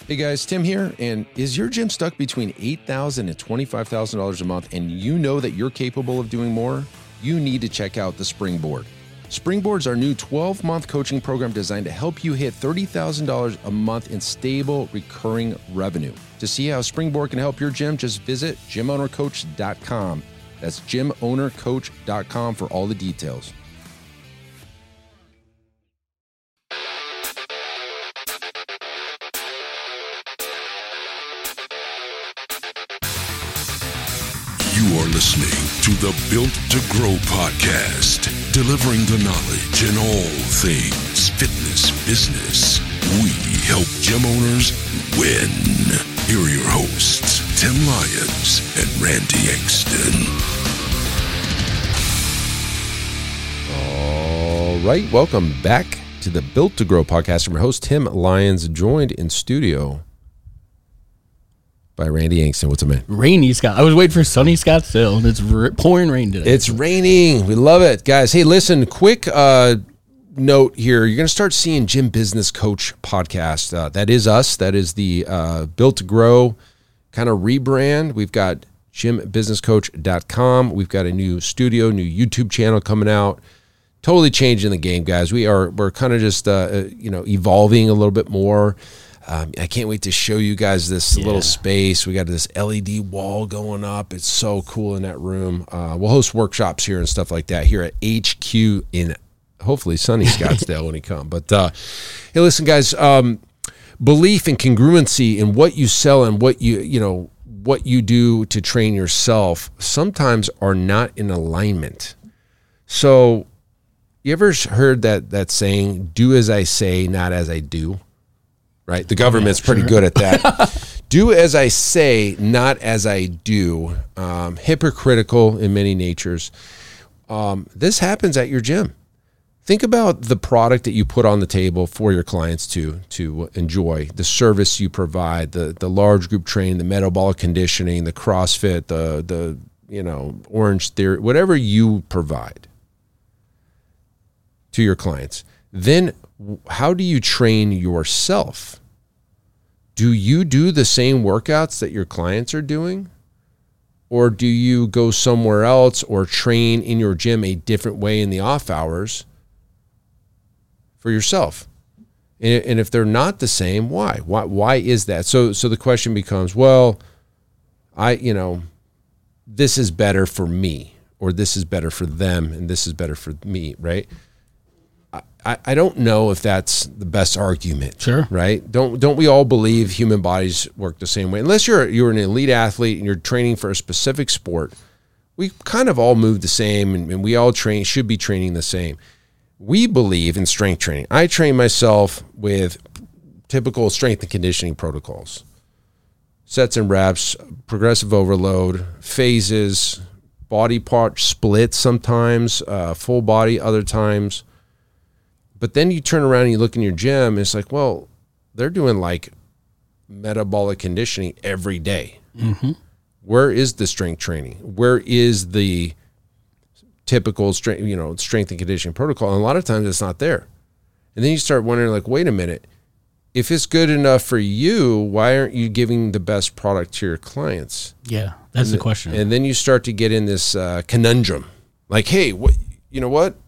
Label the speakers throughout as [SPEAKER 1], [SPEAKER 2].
[SPEAKER 1] Hey guys, Tim here, and is your gym stuck between $8,000 and $25,000 a month and you know that you're capable of doing more? You need to check out the Springboard. Springboard's our new 12-month coaching program designed to help you hit $30,000 a month in stable, recurring revenue. To see how Springboard can help your gym, just visit gymownercoach.com. That's gymownercoach.com for all the details.
[SPEAKER 2] You are listening to the Built to Grow podcast, delivering the knowledge in all things fitness business. We help gym owners win. Here are your hosts, Tim Lyons and Randy Engston.
[SPEAKER 1] All right, welcome back to the Built to Grow podcast. I'm your host, Tim Lyons, joined in studio by Randy Engston. What's up, man?
[SPEAKER 3] Rainy Scott. I was waiting for sunny Scottsdale, and it's pouring rain today.
[SPEAKER 1] It's raining. We love it. Guys, hey, listen, quick note here. You're going to start seeing Gym Business Coach podcast. That is us. That is the Built to Grow kind of rebrand. We've got gymbusinesscoach.com. We've got a new studio, new YouTube channel coming out. Totally changing the game, guys. We're kind of just evolving a little bit more. I can't wait to show you guys this little space. We got this LED wall going up. It's so cool in that room. We'll host workshops here and stuff like that here at HQ in hopefully sunny Scottsdale when you come. But hey, listen, guys, belief and congruency in what you sell and what you do to train yourself sometimes are not in alignment. So you ever heard that saying, do as I say, not as I do? Right? The government's pretty good at that. Do as I say, not as I do. Hypocritical in many natures. This happens at your gym. Think about the product that you put on the table for your clients to enjoy, the service you provide, the large group training, the metabolic conditioning, the CrossFit, the Orange Theory, whatever you provide to your clients. Then how do you train yourself? Do you do the same workouts that your clients are doing? Or do you go somewhere else or train in your gym a different way in the off hours for yourself? And if they're not the same, why? Why is that? So the question becomes, well, this is better for me, or this is better for them, and this is better for me, right? I don't know if that's the best argument.
[SPEAKER 3] Sure.
[SPEAKER 1] Right? Don't we all believe human bodies work the same way? Unless you're an elite athlete and you're training for a specific sport, we kind of all move the same, and we all should be training the same. We believe in strength training. I train myself with typical strength and conditioning protocols. Sets and reps, progressive overload, phases, body part splits sometimes, full body other times. But then you turn around and you look in your gym, and it's like, well, they're doing like metabolic conditioning every day.
[SPEAKER 3] Mm-hmm.
[SPEAKER 1] Where is the strength training? Where is the typical strength and conditioning protocol? And a lot of times it's not there. And then you start wondering, like, wait a minute, if it's good enough for you, why aren't you giving the best product to your clients?
[SPEAKER 3] Yeah, that's the question.
[SPEAKER 1] And then you start to get in this conundrum. Like, hey, you know what?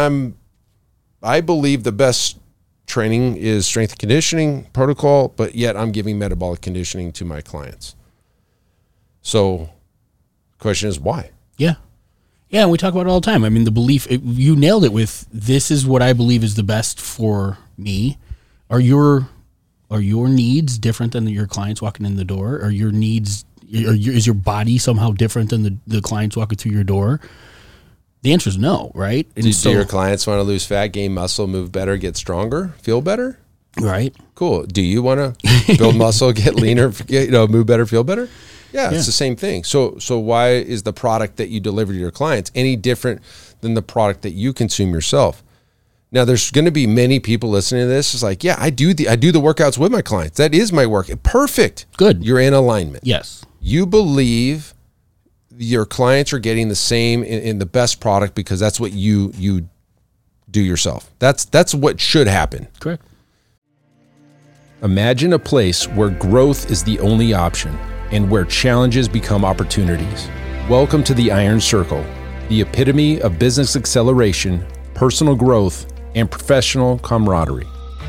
[SPEAKER 1] I believe the best training is strength and conditioning protocol, but yet I'm giving metabolic conditioning to my clients. So the question is why?
[SPEAKER 3] Yeah. Yeah, and we talk about it all the time. I mean, the belief, you nailed it with, this is what I believe is the best for me. Are your needs different than your clients walking in the door? Are your needs, is your body somehow different than the clients walking through your door? The answer is no, right?
[SPEAKER 1] Do your clients want to lose fat, gain muscle, move better, get stronger, feel better?
[SPEAKER 3] Right.
[SPEAKER 1] Cool. Do you want to build muscle, get leaner, move better, feel better? Yeah, it's the same thing. So why is the product that you deliver to your clients any different than the product that you consume yourself? Now, there's going to be many people listening to this. It's like, yeah, I do the workouts with my clients. That is my work. Perfect.
[SPEAKER 3] Good.
[SPEAKER 1] You're in alignment.
[SPEAKER 3] Yes.
[SPEAKER 1] You believe your clients are getting the same in the best product because that's what you do yourself. That's what should happen.
[SPEAKER 3] Correct.
[SPEAKER 1] Imagine a place where growth is the only option and where challenges become opportunities. Welcome to the Iron Circle, the epitome of business acceleration, personal growth, and professional camaraderie.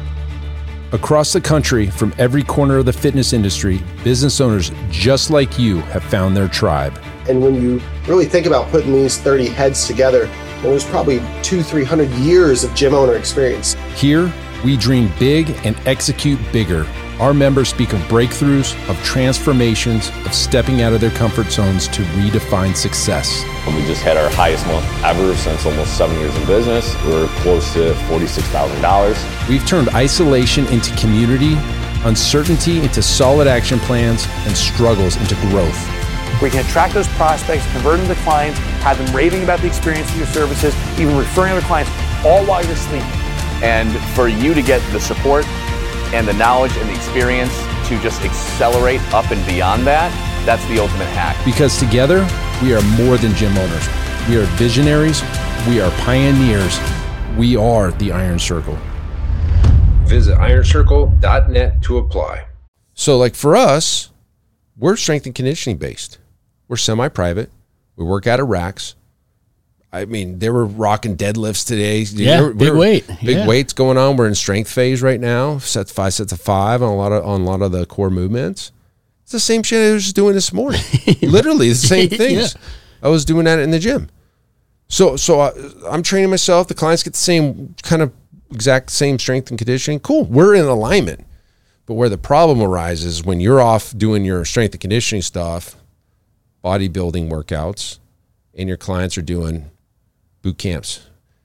[SPEAKER 1] Across the country, from every corner of the fitness industry, business owners just like you have found their tribe.
[SPEAKER 4] And when you really think about putting these 30 heads together, there's probably 200-300 years of gym owner experience.
[SPEAKER 1] Here, we dream big and execute bigger. Our members speak of breakthroughs, of transformations, of stepping out of their comfort zones to redefine success.
[SPEAKER 5] We just had our highest month ever since almost 7 years in business. We're close to $46,000.
[SPEAKER 1] We've turned isolation into community, uncertainty into solid action plans, and struggles into growth.
[SPEAKER 6] We can attract those prospects, convert them to clients, have them raving about the experience of your services, even referring other clients, all while you're sleeping.
[SPEAKER 7] And for you to get the support and the knowledge and the experience to just accelerate up and beyond that, that's the ultimate hack.
[SPEAKER 1] Because together, we are more than gym owners. We are visionaries. We are pioneers. We are the Iron Circle. Visit ironcircle.net to apply. So like for us, we're strength and conditioning based. We're semi-private. We work out of racks. I mean, they were rocking deadlifts today.
[SPEAKER 3] Yeah, big weight.
[SPEAKER 1] Big weights going on. We're in strength phase right now. 5 sets of 5 on a lot of the core movements. It's the same shit I was just doing this morning. Literally the same things. Yeah. I was doing that in the gym. So I'm training myself. The clients get the same kind of exact same strength and conditioning. Cool. We're in alignment. But where the problem arises when you're off doing your strength and conditioning stuff, bodybuilding workouts, and your clients are doing boot camps,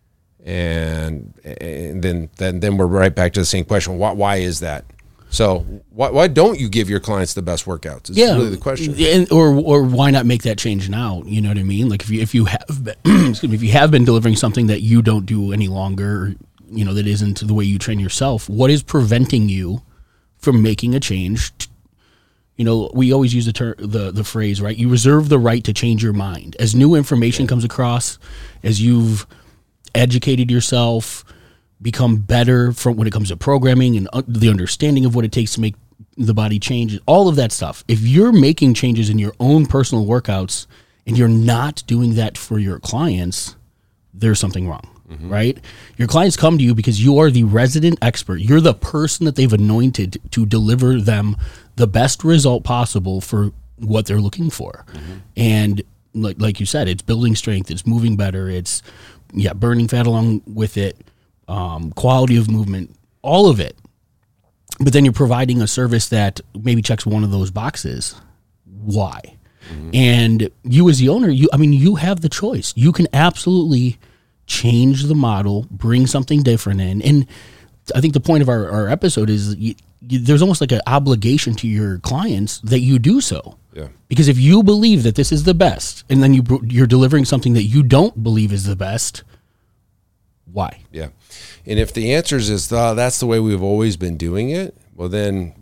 [SPEAKER 1] and then we're right back to the same question. Why is that? So why don't you give your clients the best workouts? Is really the question.
[SPEAKER 3] Or why not make that change now? You know what I mean? Like if you have been, if you have been delivering something that you don't do any longer, you know, that isn't the way you train yourself, what is preventing you from making a change? You know, we always use the phrase, right? You reserve the right to change your mind. As new information comes across, as you've educated yourself, become better from when it comes to programming and the understanding of what it takes to make the body change, all of that stuff. If you're making changes in your own personal workouts and you're not doing that for your clients, there's something wrong. Right? Your clients come to you because you are the resident expert. You're the person that they've anointed to deliver them the best result possible for what they're looking for. And like you said, it's building strength, it's moving better, it's burning fat along with it, quality of movement, all of it. But then you're providing a service that maybe checks one of those boxes. Why? And you as the owner, you have the choice. You can absolutely change the model, bring something different in. And I think the point of our episode is there's almost like an obligation to your clients that you do so. Yeah. Because if you believe that this is the best, and then you're delivering something that you don't believe is the best, why? Yeah.
[SPEAKER 1] And if the answer is that's the way we've always been doing it, well then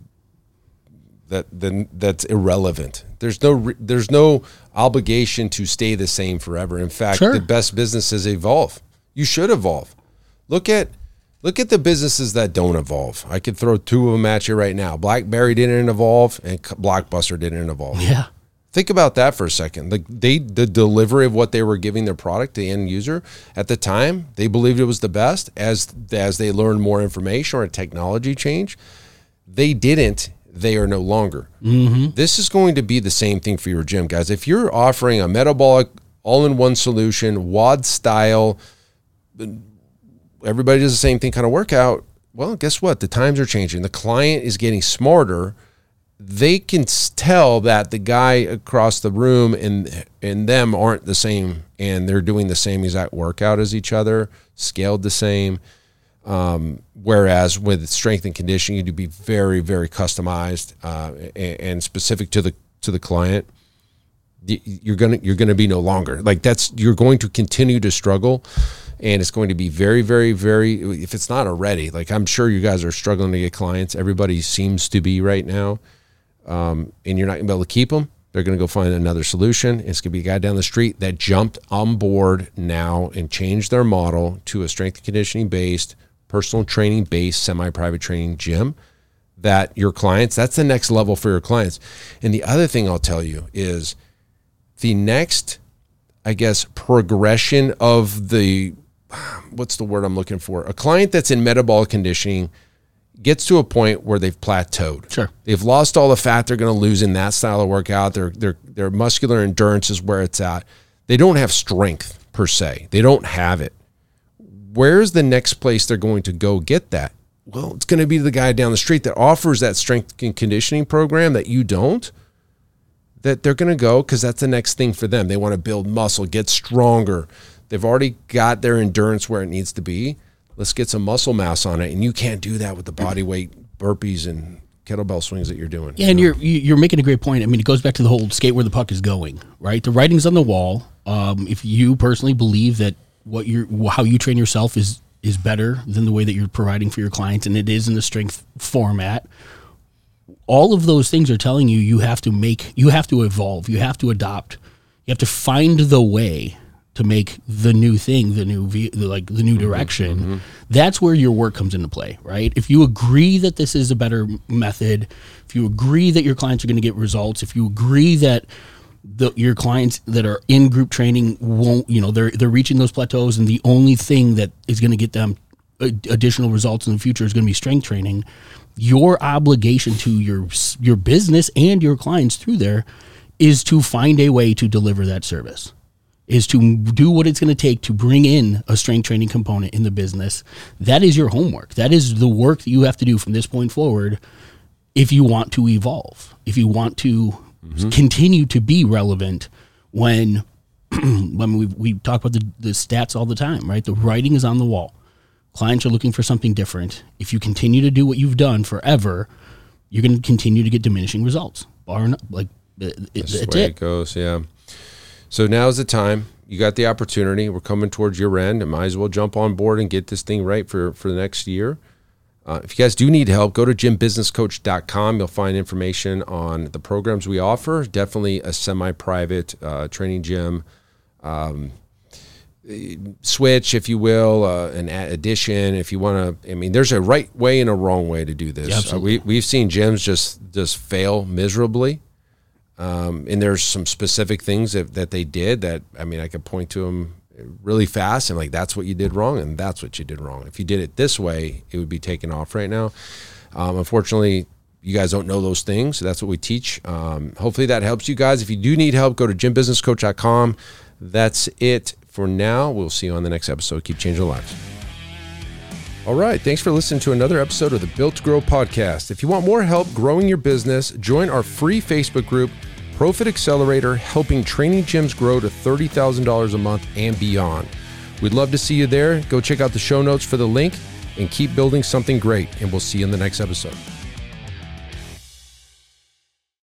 [SPEAKER 1] that's irrelevant. There's no obligation to stay the same forever. In fact, the best businesses evolve. You should evolve. Look at the businesses that don't evolve. I could throw 2 of them at you right now. BlackBerry didn't evolve, and Blockbuster didn't evolve. Yeah. Think about that for a second. The delivery of what they were giving their product to the end user at the time, they believed it was the best. As they learned more information or a technology change, they didn't. They are no longer. This is going to be the same thing for your gym, guys. If you're offering a metabolic all-in-one solution, WOD style, everybody does the same thing kind of workout, well, guess what? The times are changing. The client is getting smarter. They can tell that the guy across the room and them aren't the same, and they're doing the same exact workout as each other, scaled the same. Whereas with strength and conditioning, you do be very, very customized and specific to the client. You're gonna be no longer like you're going to continue to struggle, and it's going to be very, very, very. If it's not already, like I'm sure you guys are struggling to get clients. Everybody seems to be right now, and you're not gonna be able to keep them. They're going to go find another solution. It's going to be a guy down the street that jumped on board now and changed their model to a strength and conditioning based, personal training based, semi-private training gym that your clients, that's the next level for your clients. And the other thing I'll tell you is the next, I guess, progression of the, what's the word I'm looking for? A client that's in metabolic conditioning gets to a point where they've plateaued.
[SPEAKER 3] Sure.
[SPEAKER 1] They've lost all the fat they're going to lose in that style of workout. Their muscular endurance is where it's at. They don't have strength per se. They don't have it. Where's the next place they're going to go get that? Well, it's going to be the guy down the street that offers that strength and conditioning program that you don't, that they're going to go because that's the next thing for them. They want to build muscle, get stronger. They've already got their endurance where it needs to be. Let's get some muscle mass on it. And you can't do that with the body weight burpees and kettlebell swings that you're doing.
[SPEAKER 3] Yeah, and you're making a great point. I mean, it goes back to the whole skate where the puck is going, right? The writing's on the wall. If you personally believe that how you train yourself is better than the way that you're providing for your clients, and it is in the strength format, all of those things are telling you you have to evolve, you have to adopt, you have to find the way to make the new thing, the new direction. Mm-hmm. That's where your work comes into play, right? If you agree that this is a better method, if you agree that your clients are going to get results, if you agree that your clients that are in group training won't, they're reaching those plateaus, and the only thing that is going to get them additional results in the future is going to be strength training, your obligation to your business and your clients through there is to find a way to deliver that service, is to do what it's going to take to bring in a strength training component in the business. That is your homework. That is the work that you have to do from this point forward if you want to evolve, if you want to continue to be relevant when we talk about the stats all the time, right? The writing is on the wall. Clients are looking for something different. If you continue to do what you've done forever, you're going to continue to get diminishing results. That's
[SPEAKER 1] the way it goes, yeah. So now's the time. You got the opportunity. We're coming towards your end, and might as well jump on board and get this thing right for the next year. If you guys do need help, go to gymbusinesscoach.com. You'll find information on the programs we offer. Definitely a semi-private training gym switch, if you will, an addition. If you want to, I mean, there's a right way and a wrong way to do this.
[SPEAKER 3] Yeah,
[SPEAKER 1] we've seen gyms just fail miserably. And there's some specific things that they did that, I mean, I could point to them really fast and like, that's what you did wrong, and that's what you did wrong. If you did it this way, it would be taken off right now. Unfortunately, you guys don't know those things, so that's what we teach. Hopefully that helps you guys. If you do need help, go to gymbusinesscoach.com. That's it for now. We'll see you on the next episode. Keep changing lives. All right, thanks for listening to another episode of the Built to Grow podcast. If you want more help growing your business, join our free Facebook group, Profit Accelerator, helping training gyms grow to $30,000 a month and beyond. We'd love to see you there. Go check out the show notes for the link and keep building something great, and we'll see you in the next episode.